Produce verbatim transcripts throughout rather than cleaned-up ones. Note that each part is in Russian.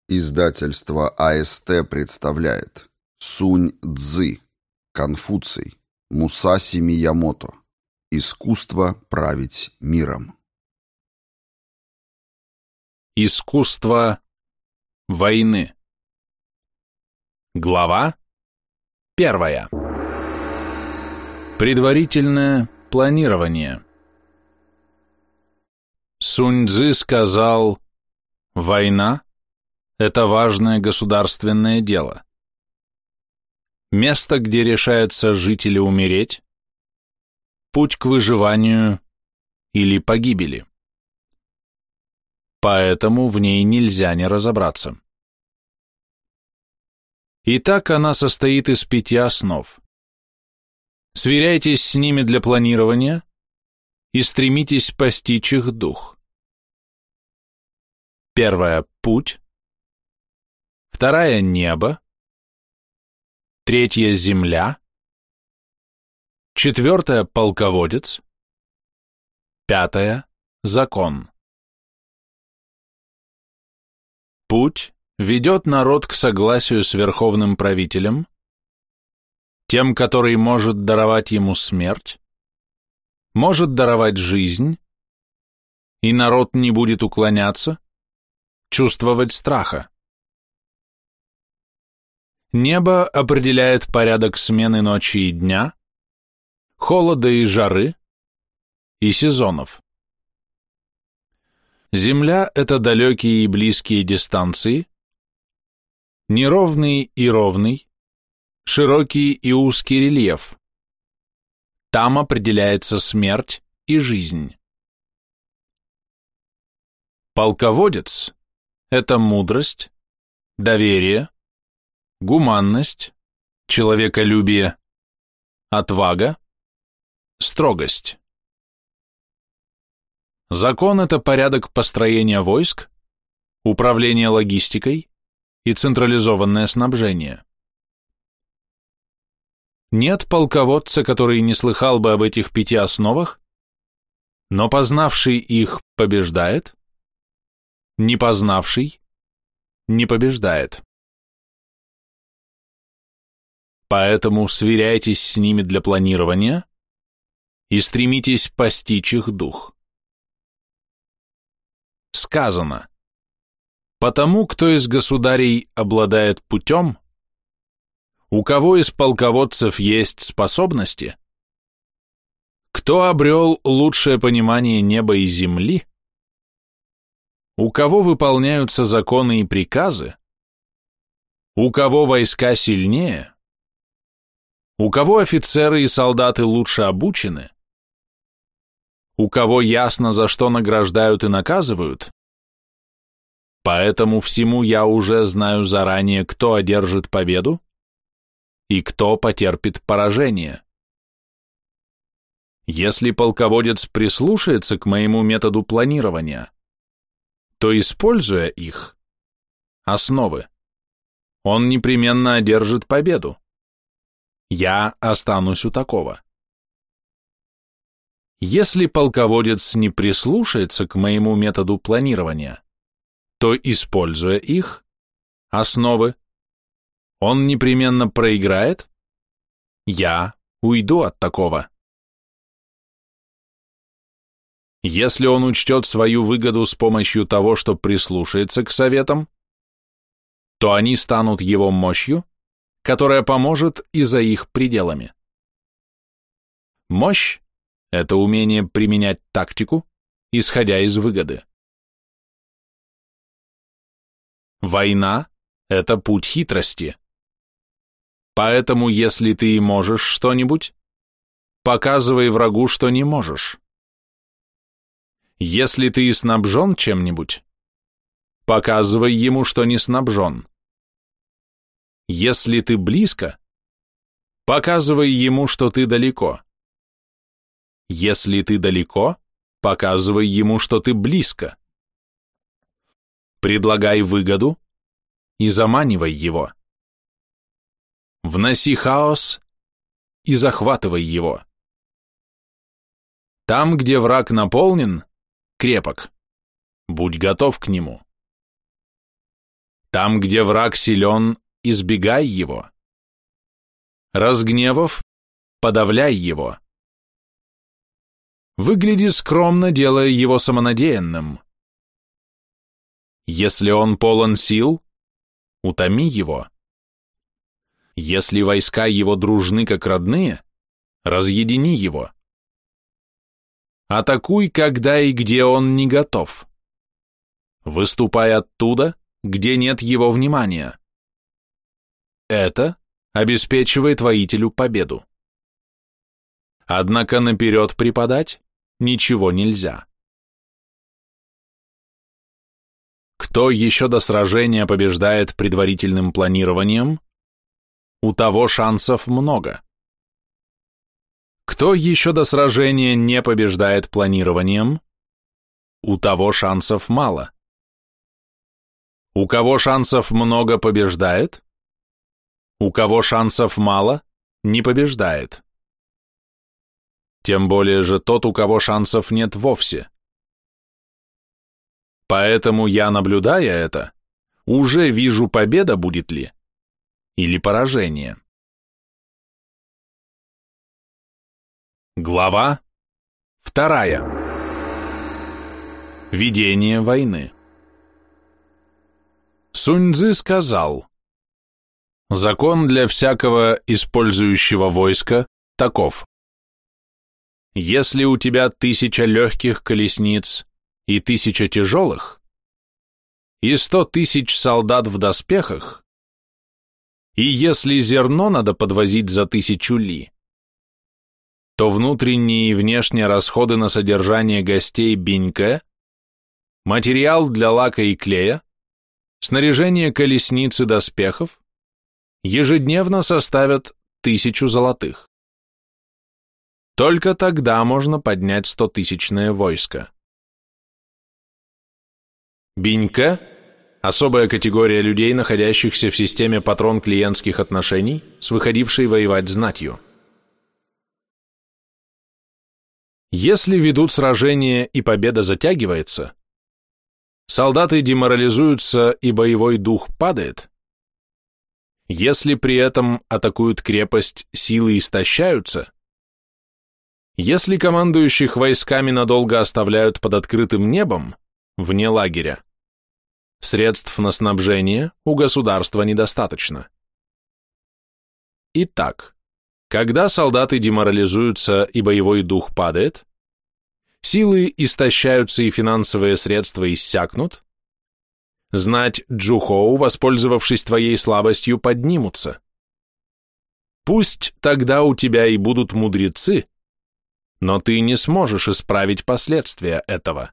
Издательство АСТ представляет Сунь-Цзы, Конфуций, Мусаси Миямото. Искусство править миром. Искусство войны. Глава первая. Предварительное планирование. Сунь-Цзы сказал: «Война – это важное государственное дело. Место, где решается жить или умереть, путь к выживанию или погибели. Поэтому в ней нельзя не разобраться». Итак, она состоит из пяти основ. Сверяйтесь с ними для планирования и стремитесь постичь их дух. Первая – путь. Вторая – небо. Третья – земля. Четвертая – полководец. Пятая – закон. Путь ведет народ к согласию с верховным правителем, тем, который может даровать ему смерть, может даровать жизнь, и народ не будет уклоняться, чувствовать страха. Небо определяет порядок смены ночи и дня, холода и жары, и сезонов. Земля – это далекие и близкие дистанции, неровный и ровный, широкий и узкий рельеф. Там определяется смерть и жизнь. Полководец – это мудрость, доверие, гуманность, человеколюбие, отвага, строгость. Закон – это порядок построения войск, управление логистикой и централизованное снабжение. Нет полководца, который не слыхал бы об этих пяти основах, но познавший их побеждает, не познавший не побеждает. Поэтому сверяйтесь с ними для планирования и стремитесь постичь их дух. Сказано: потому кто из государей обладает путем, у кого из полководцев есть способности, кто обрел лучшее понимание неба и земли, у кого выполняются законы и приказы, у кого войска сильнее, у кого офицеры и солдаты лучше обучены, у кого ясно, за что награждают и наказывают. Поэтому всему я уже знаю заранее, кто одержит победу и кто потерпит поражение. Если полководец прислушается к моему методу планирования, то, используя их, основы, он непременно одержит победу. Я останусь у такого. Если полководец не прислушается к моему методу планирования, то, используя их, основы, он непременно проиграет, я уйду от такого. Если он учтет свою выгоду с помощью того, что прислушается к советам, то они станут его мощью, которая поможет и за их пределами. Мощь – это умение применять тактику, исходя из выгоды. Война – это путь хитрости. Поэтому, если ты и можешь что-нибудь, показывай врагу, что не можешь. Если ты и снабжен чем-нибудь, показывай ему, что не снабжен. Если ты близко, показывай ему, что ты далеко. Если ты далеко, показывай ему, что ты близко. Предлагай выгоду и заманивай его. Вноси хаос и захватывай его. Там, где враг наполнен, крепок, будь готов к нему. Там, где враг силен, избегай его. Разгневав, подавляй его. Выгляди скромно, делая его самонадеянным. Если он полон сил, утоми его. Если войска его дружны, как родные, разъедини его. Атакуй, когда и где он не готов. Выступай оттуда, где нет его внимания. Это обеспечивает воителю победу. Однако наперед преподать ничего нельзя. Кто еще до сражения побеждает предварительным планированием, у того шансов много. Кто еще до сражения не побеждает планированием, у того шансов мало. У кого шансов много, побеждает, у кого шансов мало, не побеждает. Тем более же тот, у кого шансов нет вовсе. Поэтому я, наблюдая это, уже вижу, победа будет ли или поражение. Глава вторая. Ведение войны. Сунь-Дзы сказал: закон для всякого использующего войска таков. Если у тебя тысяча легких колесниц и тысяча тяжелых, и сто тысяч солдат в доспехах, и если зерно надо подвозить за тысячу ли, то внутренние и внешние расходы на содержание гостей бинька, материал для лака и клея, снаряжение колесниц и доспехов ежедневно составят тысячу золотых. Только тогда можно поднять стотысячное войско. Бинька – особая категория людей, находящихся в системе патрон-клиентских отношений с выходившей воевать знатью. Если ведут сражение и победа затягивается, солдаты деморализуются и боевой дух падает, если при этом атакуют крепость, силы истощаются, если командующих войсками надолго оставляют под открытым небом, вне лагеря, средств на снабжение у государства недостаточно. Итак, когда солдаты деморализуются и боевой дух падает, силы истощаются и финансовые средства иссякнут, знать Джухоу, воспользовавшись твоей слабостью, поднимутся. Пусть тогда у тебя и будут мудрецы, но ты не сможешь исправить последствия этого.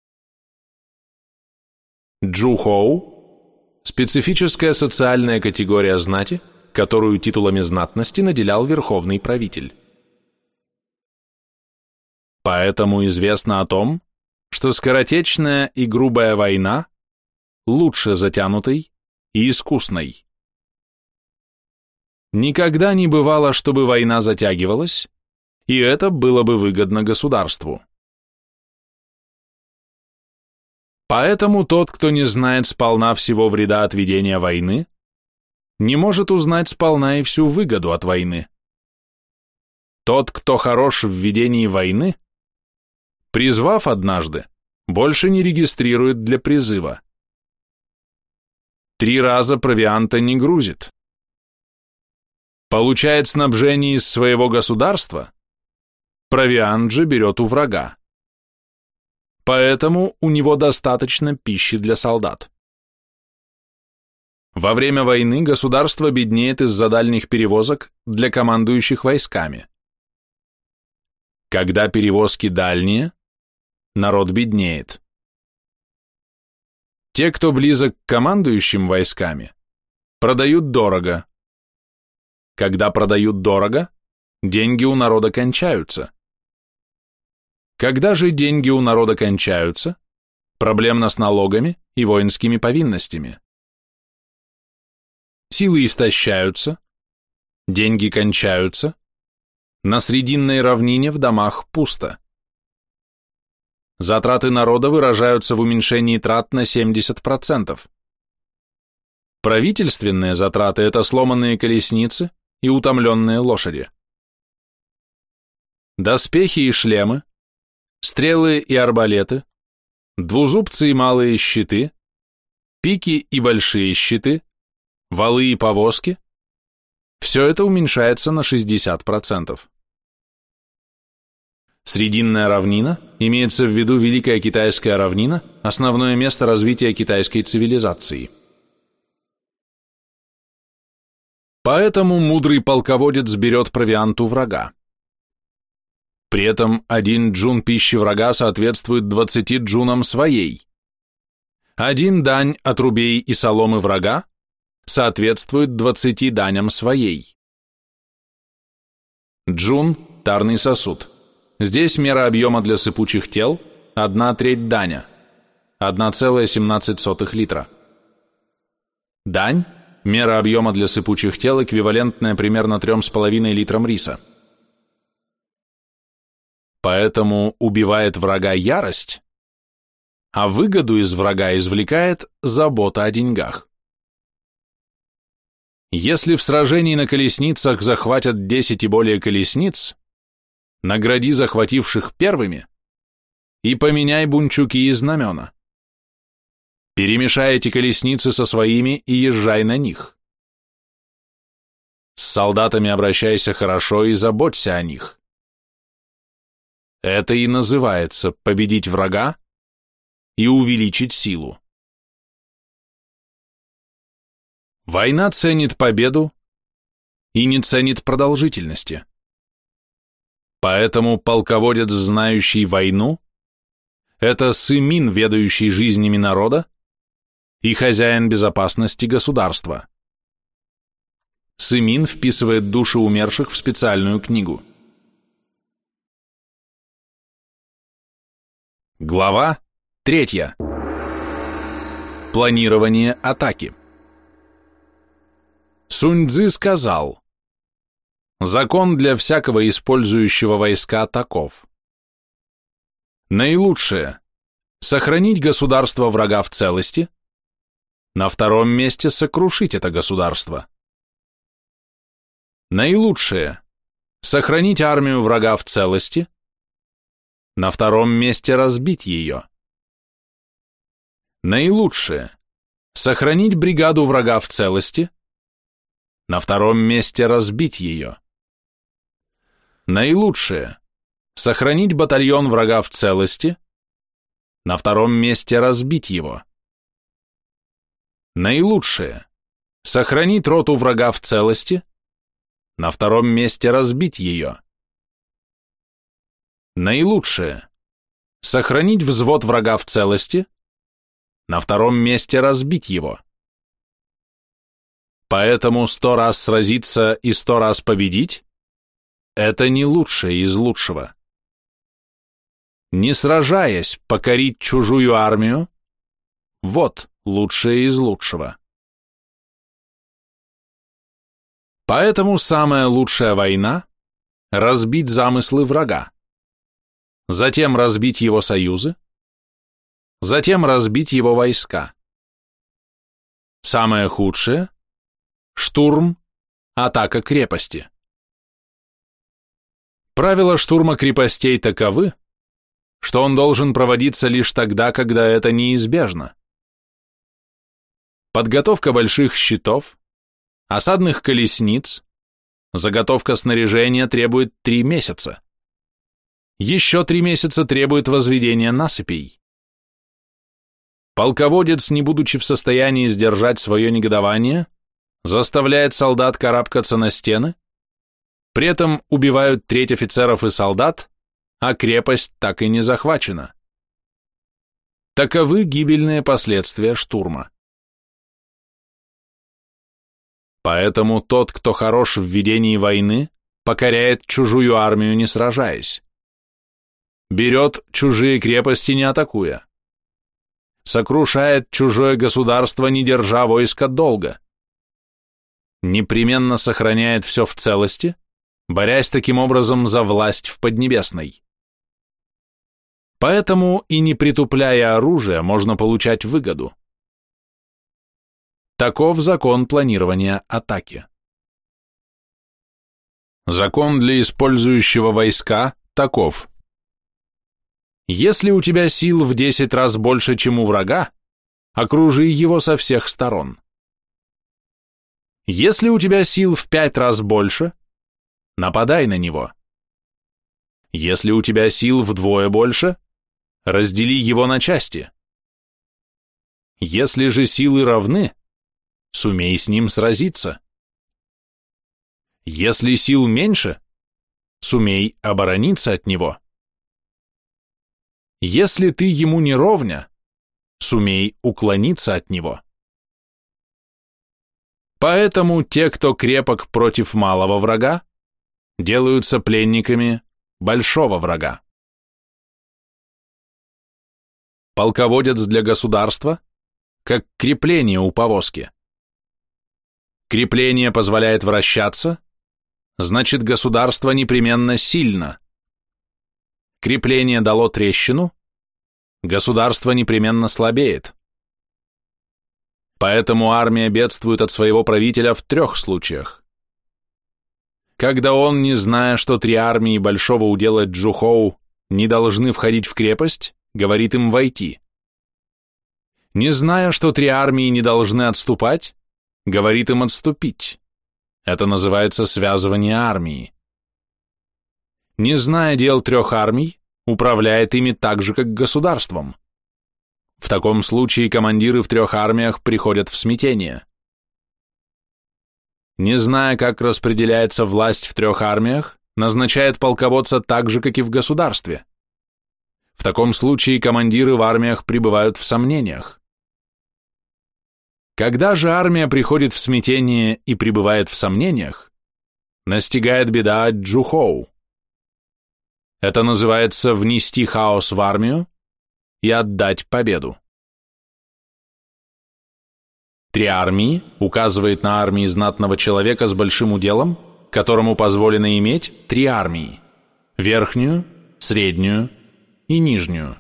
Джухоу – специфическая социальная категория знати, которую титулами знатности наделял верховный правитель. Поэтому известно о том, что скоротечная и грубая война лучше затянутой и искусной. Никогда не бывало, чтобы война затягивалась, и это было бы выгодно государству. Поэтому тот, кто не знает сполна всего вреда от ведения войны, не может узнать сполна и всю выгоду от войны. Тот, кто хорош в ведении войны, призвав однажды, больше не регистрирует для призыва. Три раза провианта не грузит. Получает снабжение из своего государства, провиант же берет у врага. Поэтому у него достаточно пищи для солдат. Во время войны государство беднеет из-за дальних перевозок для командующих войсками. Когда перевозки дальние, народ беднеет. Те, кто близок к командующим войсками, продают дорого. Когда продают дорого, деньги у народа кончаются. Когда же деньги у народа кончаются, проблемно с налогами и воинскими повинностями. Силы истощаются, деньги кончаются, на срединной равнине в домах пусто. Затраты народа выражаются в уменьшении трат на семьдесят процентов. Правительственные затраты – это сломанные колесницы и утомленные лошади. Доспехи и шлемы, стрелы и арбалеты, двузубцы и малые щиты, пики и большие щиты, валы и повозки – все это уменьшается на шестьдесят процентов. Срединная равнина, имеется в виду Великая Китайская равнина, основное место развития китайской цивилизации. Поэтому мудрый полководец берет провиант у врага. При этом один джун пищи врага соответствует двадцати джунам своей. Один дань от рубей и соломы врага соответствует двадцати даням своей. Джун – тарный сосуд. Здесь мера объема для сыпучих тел – одна треть даня, одна целая семнадцать сотых литра. Дань – мера объема для сыпучих тел, эквивалентная примерно трем с половиной литрам риса. Поэтому убивает врага ярость, а выгоду из врага извлекает забота о деньгах. Если в сражении на колесницах захватят десять и более колесниц, награди захвативших первыми и поменяй бунчуки и знамена. Перемешай эти колесницы со своими и езжай на них. С солдатами обращайся хорошо и заботься о них. Это и называется победить врага и увеличить силу. Война ценит победу и не ценит продолжительности. Поэтому полководец, знающий войну, это сымин, ведающий жизнями народа, и хозяин безопасности государства. Сымин вписывает души умерших в специальную книгу. Глава третья. Планирование атаки. Сунь-Цзы сказал: закон для всякого использующего войска таков. Наилучшее – сохранить государство врага в целости, на втором месте сокрушить это государство. Наилучшее – сохранить армию врага в целости, на втором месте разбить ее. Наилучшее – сохранить бригаду врага в целости, на втором месте разбить ее. Наилучшее – сохранить батальон врага в целости, на втором месте разбить его. Наилучшее – сохранить роту врага в целости, на втором месте разбить ее. Наилучшее – сохранить взвод врага в целости, на втором месте разбить его. Поэтому сто раз сразиться и сто раз победить – это не лучшее из лучшего. Не сражаясь, покорить чужую армию – вот лучшее из лучшего. Поэтому самая лучшая война – разбить замыслы врага, затем разбить его союзы, затем разбить его войска. Самое худшее – штурм, атака крепости. Правила штурма крепостей таковы, что он должен проводиться лишь тогда, когда это неизбежно. Подготовка больших щитов, осадных колесниц, заготовка снаряжения требует три месяца. Еще три месяца требует возведения насыпей. Полководец, не будучи в состоянии сдержать свое негодование, заставляет солдат карабкаться на стены, при этом убивают треть офицеров и солдат, а крепость так и не захвачена. Таковы гибельные последствия штурма. Поэтому тот, кто хорош в ведении войны, покоряет чужую армию, не сражаясь. Берет чужие крепости, не атакуя. Сокрушает чужое государство, не держа войска долго. Непременно сохраняет все в целости, борясь таким образом за власть в Поднебесной. Поэтому и не притупляя оружие, можно получать выгоду. Таков закон планирования атаки. Закон для использующего войска таков. Если у тебя сил в десять раз больше, чем у врага, окружи его со всех сторон. Если у тебя сил в пять раз больше, нападай на него. Если у тебя сил вдвое больше, раздели его на части. Если же силы равны, сумей с ним сразиться. Если сил меньше, сумей оборониться от него. Если ты ему не ровня, сумей уклониться от него. Поэтому те, кто крепок против малого врага, делаются пленниками большого врага. Полководец для государства, как крепление у повозки. Крепление позволяет вращаться, значит, государство непременно сильно. Крепление дало трещину, государство непременно слабеет. Поэтому армия бедствует от своего правителя в трех случаях. Когда он, не зная, что три армии большого удела Джухоу не должны входить в крепость, говорит им войти. Не зная, что три армии не должны отступать, говорит им отступить. Это называется связывание армии. Не зная дел трех армий, управляет ими так же, как государством. В таком случае командиры в трех армиях приходят в смятение. Не зная, как распределяется власть в трех армиях, назначает полководца так же, как и в государстве. В таком случае командиры в армиях пребывают в сомнениях. Когда же армия приходит в смятение и пребывает в сомнениях, настигает беда от Джухоу. Это называется внести хаос в армию и отдать победу. Три армии указывает на армии знатного человека с большим уделом, которому позволено иметь три армии – верхнюю, среднюю и нижнюю.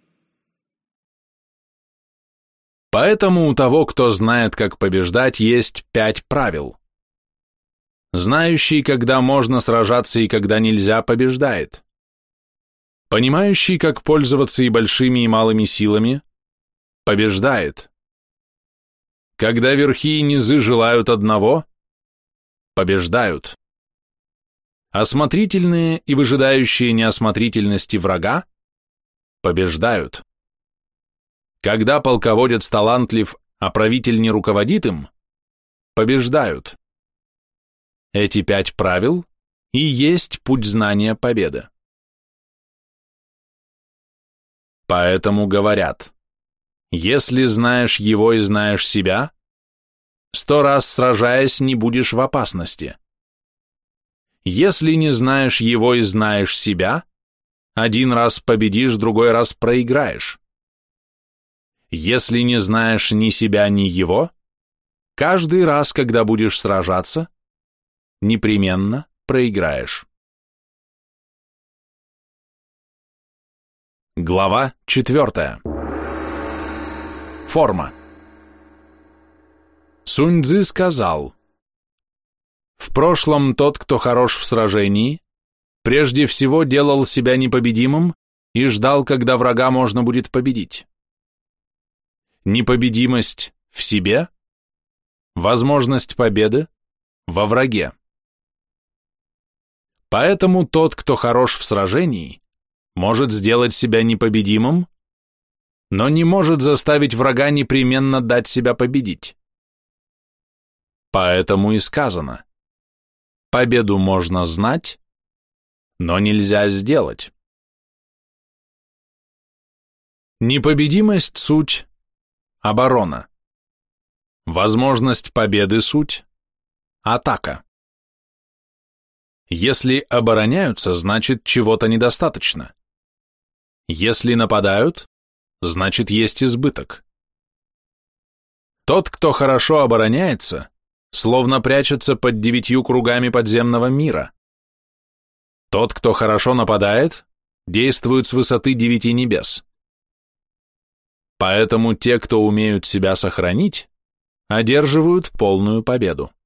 Поэтому у того, кто знает, как побеждать, есть пять правил. Знающий, когда можно сражаться и когда нельзя, побеждает. Понимающий, как пользоваться и большими, и малыми силами, побеждает. Когда верхи и низы желают одного, побеждают. Осмотрительные и выжидающие неосмотрительности врага побеждают. Когда полководец талантлив, а правитель не руководит им, побеждают. Эти пять правил и есть путь знания победы. Поэтому говорят, если знаешь его и знаешь себя, сто раз сражаясь, не будешь в опасности. Если не знаешь его и знаешь себя, один раз победишь, другой раз проиграешь. Если не знаешь ни себя, ни его, каждый раз, когда будешь сражаться, непременно проиграешь. Глава четвертая. Форма. Сунь-Дзы сказал: «В прошлом тот, кто хорош в сражении, прежде всего делал себя непобедимым и ждал, когда врага можно будет победить. Непобедимость в себе, возможность победы во враге. Поэтому тот, кто хорош в сражении, может сделать себя непобедимым, но не может заставить врага непременно дать себя победить. Поэтому и сказано: победу можно знать, но нельзя сделать. Непобедимость — суть оборона. Возможность победы — суть атака. Если обороняются, значит, чего-то недостаточно. Если нападают, значит, есть избыток. Тот, кто хорошо обороняется, словно прячется под девятью кругами подземного мира. Тот, кто хорошо нападает, действует с высоты девяти небес. Поэтому те, кто умеют себя сохранить, одерживают полную победу.